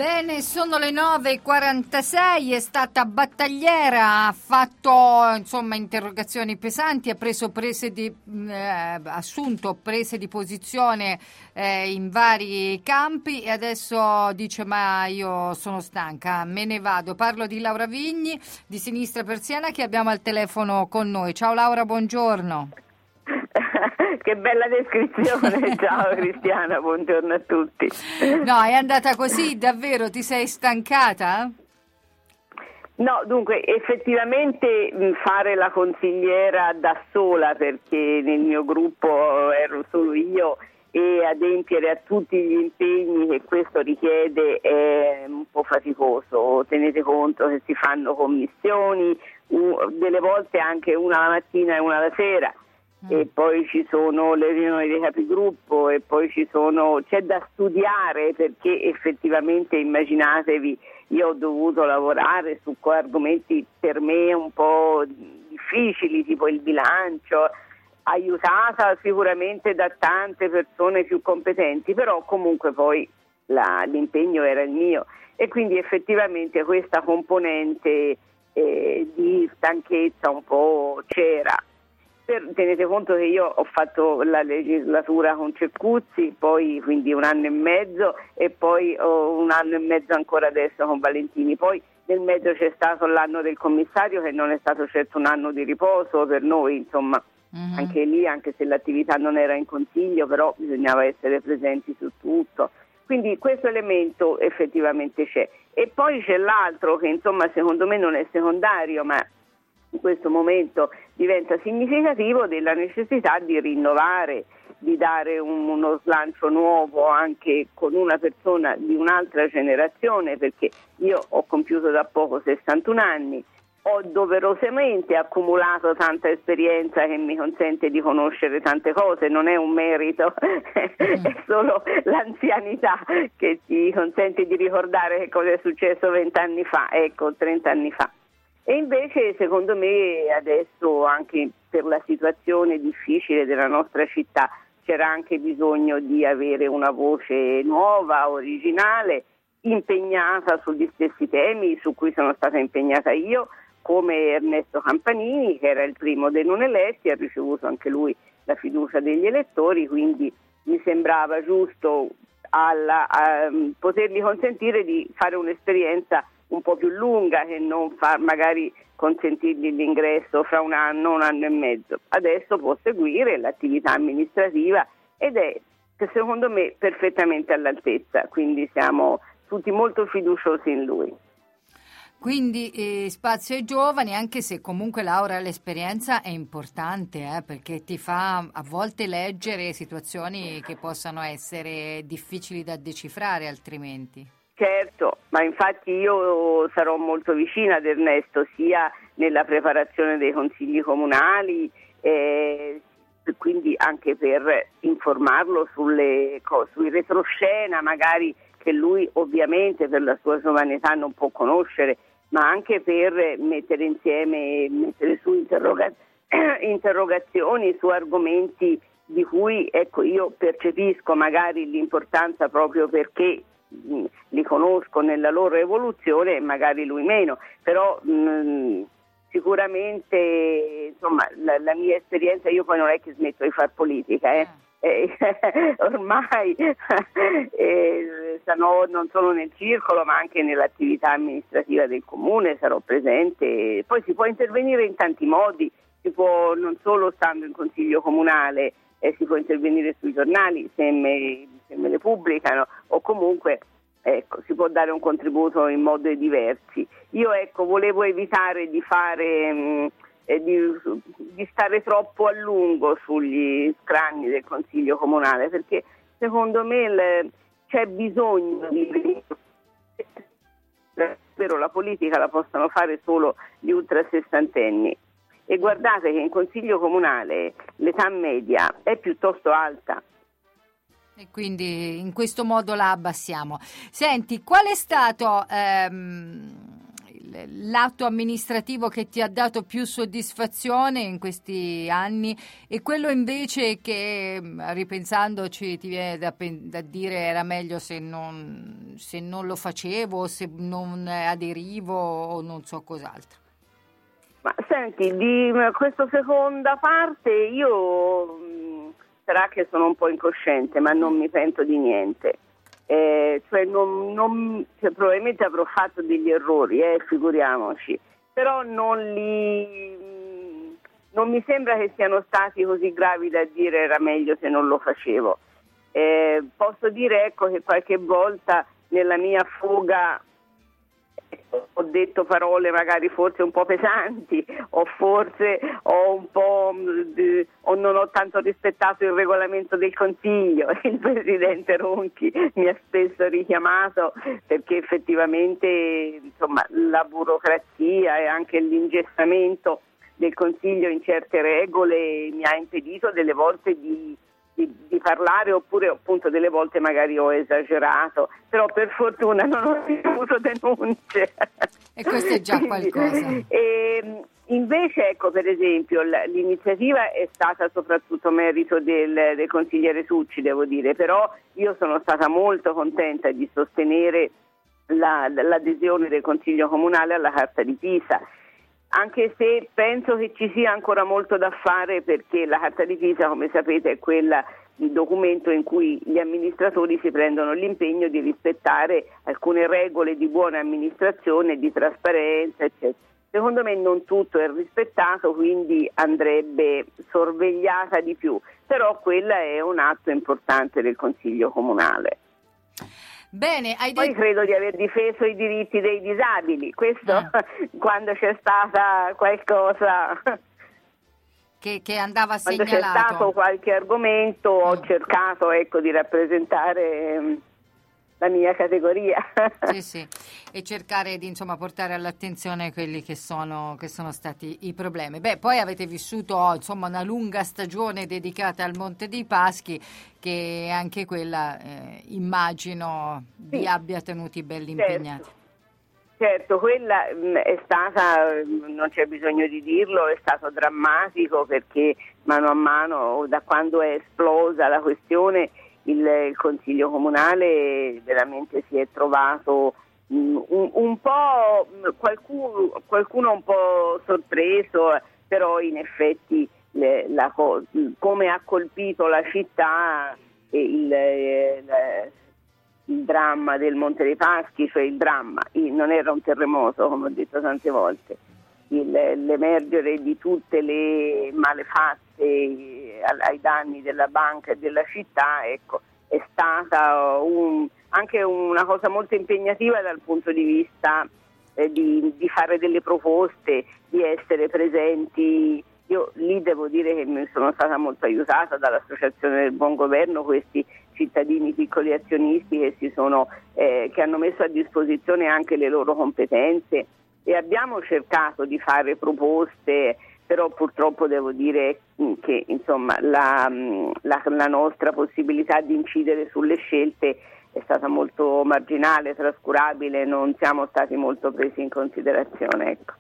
Bene, sono le 9:46, è stata battagliera, ha fatto interrogazioni pesanti, ha assunto prese di posizione in vari campi e adesso dice ma io sono stanca, me ne vado. Parlo di Laura Vigni di Sinistra Persiana che abbiamo al telefono con noi. Ciao Laura, buongiorno. Che bella descrizione, ciao Cristiana, buongiorno a tutti. No, è andata così, davvero, ti sei stancata? No, dunque effettivamente fare la consigliera da sola, perché nel mio gruppo ero solo io, e adempiere a tutti gli impegni che questo richiede è un po' faticoso. Tenete conto che si fanno commissioni, delle volte anche una la mattina e una la sera. E poi ci sono le riunioni dei capigruppo e poi c'è da studiare, perché effettivamente immaginatevi, io ho dovuto lavorare su argomenti per me un po' difficili, tipo il bilancio, aiutata sicuramente da tante persone più competenti, però comunque poi l'impegno era il mio, e quindi effettivamente questa componente di stanchezza un po' c'era. Tenete conto che io ho fatto la legislatura con Ceccuzzi, poi quindi 1 anno e mezzo, e poi ho 1 anno e mezzo ancora adesso con Valentini. Poi nel mezzo c'è stato l'anno del commissario, che non è stato certo un anno di riposo per noi, insomma. Anche lì, anche se l'attività non era in consiglio, però bisognava essere presenti su tutto. Quindi questo elemento effettivamente c'è. E poi c'è l'altro che insomma secondo me non è secondario, ma in questo momento diventa significativo, della necessità di rinnovare, di dare uno slancio nuovo anche con una persona di un'altra generazione, perché io ho compiuto da poco 61 anni, ho doverosamente accumulato tanta esperienza che mi consente di conoscere tante cose, non è un merito, è solo l'anzianità che ti consente di ricordare che cosa è successo 20 anni fa, 30 anni fa. E invece secondo me adesso, anche per la situazione difficile della nostra città, c'era anche bisogno di avere una voce nuova, originale, impegnata sugli stessi temi su cui sono stata impegnata io, come Ernesto Campanini, che era il primo dei non eletti, ha ricevuto anche lui la fiducia degli elettori, quindi mi sembrava giusto potergli consentire di fare un'esperienza un po' più lunga, che non magari consentirgli l'ingresso fra 1 anno, 1 anno e mezzo. Adesso può seguire l'attività amministrativa ed è, secondo me, perfettamente all'altezza, quindi siamo tutti molto fiduciosi in lui. Quindi spazio ai giovani, anche se comunque Laura l'esperienza è importante, perché ti fa a volte leggere situazioni che possano essere difficili da decifrare altrimenti. Certo, ma infatti io sarò molto vicina ad Ernesto, sia nella preparazione dei consigli comunali, quindi anche per informarlo sui retroscena magari, che lui ovviamente per la sua giovane età non può conoscere, ma anche per mettere su interrogazioni su argomenti di cui io percepisco magari l'importanza proprio perché li conosco nella loro evoluzione e magari lui meno, però sicuramente insomma la mia esperienza, io poi non è che smetto di far politica, ormai non solo nel circolo ma anche nell'attività amministrativa del comune sarò presente. Poi si può intervenire in tanti modi, si può non solo stando in consiglio comunale, si può intervenire sui giornali se me le pubblicano, o comunque si può dare un contributo in modi diversi. Io volevo evitare di fare di stare troppo a lungo sugli scranni del consiglio comunale, perché secondo me c'è bisogno di però la politica la possono fare solo gli ultrasessantenni, e guardate che in consiglio comunale l'età media è piuttosto alta. E quindi in questo modo la abbassiamo. Senti, qual è stato l'atto amministrativo che ti ha dato più soddisfazione in questi anni e quello invece che, ripensandoci, ti viene da dire era meglio se non lo facevo, se non aderivo o non so cos'altro? Ma senti, di questa seconda parte io sarà che sono un po' incosciente, ma non mi pento di niente. Probabilmente avrò fatto degli errori, figuriamoci, però non mi sembra che siano stati così gravi da dire era meglio se non lo facevo. Posso dire, ecco, che qualche volta nella mia fuga ho detto parole magari forse un po' pesanti, o forse o non ho tanto rispettato il regolamento del Consiglio. Il Presidente Ronchi mi ha spesso richiamato perché effettivamente, insomma, la burocrazia e anche l'ingessamento del Consiglio in certe regole mi ha impedito delle volte di parlare, oppure appunto delle volte magari ho esagerato, però per fortuna non ho ricevuto denunce. E questo è già qualcosa. Invece, ecco, per esempio, l'iniziativa è stata soprattutto merito del consigliere Succi, devo dire, però io sono stata molto contenta di sostenere l'adesione del Consiglio Comunale alla Carta di Pisa, anche se penso che ci sia ancora molto da fare, perché la Carta di Pisa, come sapete, è il documento in cui gli amministratori si prendono l'impegno di rispettare alcune regole di buona amministrazione, di trasparenza, eccetera. Secondo me non tutto è rispettato, quindi andrebbe sorvegliata di più, però quella è un atto importante del Consiglio Comunale. Bene, Poi credo di aver difeso i diritti dei disabili, questo quando c'è stata qualcosa che andava segnalato. Quando c'è stato qualche argomento ho cercato, ecco, di rappresentare la mia categoria. Sì, e cercare di, insomma, portare all'attenzione quelli che sono stati i problemi. Beh, poi avete vissuto, insomma, una lunga stagione dedicata al Monte dei Paschi, che anche quella immagino vi abbia tenuti belli impegnati. Certo, quella è stata, non c'è bisogno di dirlo, è stato drammatico, perché mano a mano, da quando è esplosa la questione, il Consiglio Comunale veramente si è trovato un po', qualcuno un po' sorpreso, però in effetti come ha colpito la città il dramma del Monte dei Paschi, cioè il dramma, non era un terremoto, come ho detto tante volte, l'emergere di tutte le malefatte ai danni della banca e della città, ecco, è stata anche una cosa molto impegnativa dal punto di vista di fare delle proposte, di essere presenti. Io lì devo dire che mi sono stata molto aiutata dall'Associazione del Buon Governo, questi cittadini piccoli azionisti che hanno messo a disposizione anche le loro competenze, e abbiamo cercato di fare proposte, però purtroppo devo dire che, insomma, la nostra possibilità di incidere sulle scelte è stata molto marginale, trascurabile, non siamo stati molto presi in considerazione, ecco.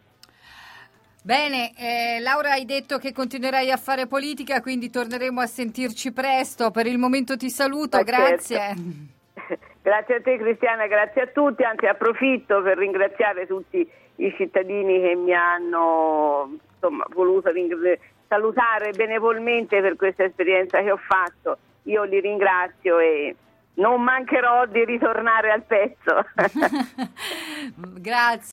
Bene, Laura, hai detto che continuerai a fare politica, quindi torneremo a sentirci presto. Per il momento ti saluto, grazie. Certo. Grazie a te, Cristiana, grazie a tutti, anzi approfitto per ringraziare tutti i cittadini che mi hanno, insomma, voluto salutare benevolmente per questa esperienza che ho fatto. Io li ringrazio e non mancherò di ritornare al pezzo. Grazie.